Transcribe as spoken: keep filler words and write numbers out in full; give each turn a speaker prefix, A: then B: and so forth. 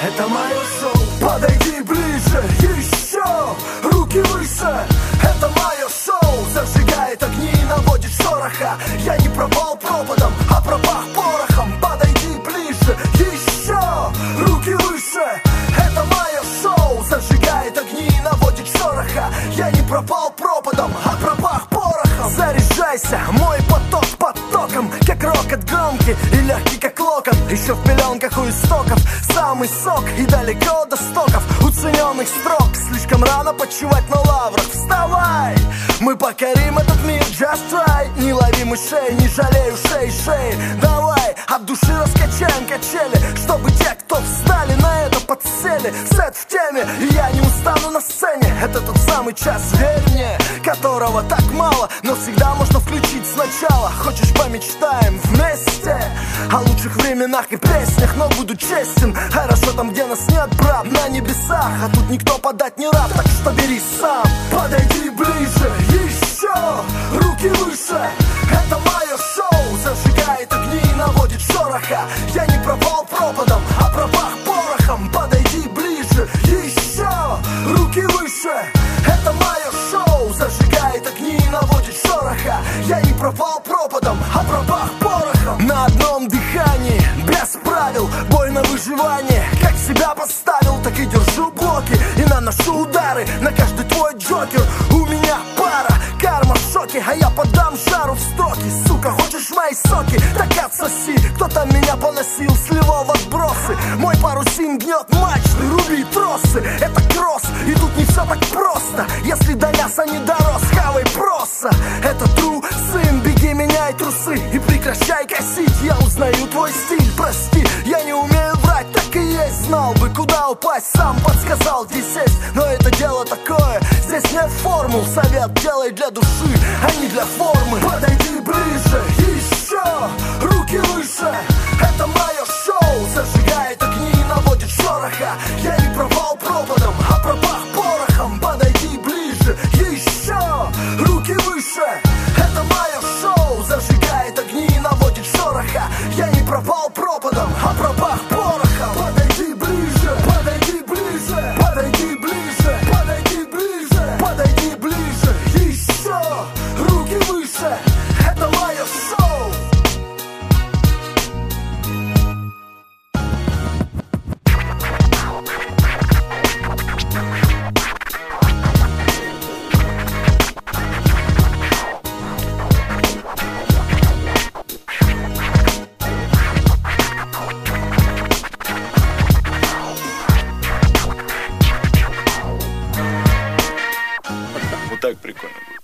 A: это мое шоу. Подойди ближе, еще, руки выше, это мое шоу. Зажигает огни и наводит шороха. Я не пропал пропадом, а пропах порохом. Подойди ближе, еще, руки выше, это мое шоу. Зажигает огни и наводит шороха. Я не пропал пропадом, а пропах порохом. Заряжайся, мой поток потоком, как рокот громкий и легкий, как локон. Еще в пеленках у истоков самый сок и далеко до стоков уцененных строк. Слишком рано почивать на лаврах. Вставай, мы покорим этот мир, just try. Не лови мышей, не жалей ушей, шеи. Давай, от души раскачаем качели, чтобы те, кто встали на это, подсели. Сет в теме, и я не устану на сцене. Это тот самый час, верь мне, которого так мало, но всегда можно включить сначала. Хочешь, помечтаем вместе о лучших временах и песнях, но буду честен, хорошо там, где нас нет, брат, на небесах. А тут никто подать не рад, так что бери сам. Подойди ближе, еще, руки выше, это мое шоу. Зажигает огни и наводит шороха. Я не пропал пропадом, а пропах порохом. Подойди ближе, еще, руки выше, это мое шоу. Зажигает огни и наводит шороха. Я не пропал пропадом, а пропах порохом. На одном дыхании, без правил, бой на выживание. Как себя поставил, так и держу блоки и наношу удары на каждый твой джокер. У меня пара, карма в шоке, а я подам жару в строки. Сука, хочешь мои соки? Так отсоси. Кто там меня поносил, сливал в отбросы. Мой парусин гнет мачты, руби тросы. Это кросс, и тут не все так просто. Если до мяса не дорос, хавай просто. Это true, сын, беги, меняй трусы и прекращай косить. Я узнаю твой стиль, прости, я не умею врать, так и есть. Знал бы, куда упасть, сам подсказал, где сесть. Но это дело такое, здесь нет формул. Совет делай для души, а не для формы. Подойди ближе, еще, руки выше, это мое шоу. Зажигает огни и наводит шороха. Я не пропал пропадом, а пропах порохом. Подойди ближе, еще, руки выше, это мое шоу. Зажигает огни и наводит шороха. Я не пропал пропадом, а пропах порохом. Подойди ближе, подойди ближе, подойди ближе, подойди ближе, подойди ближе, еще, руки выше, это мое шоу.
B: Вот так прикольно будет.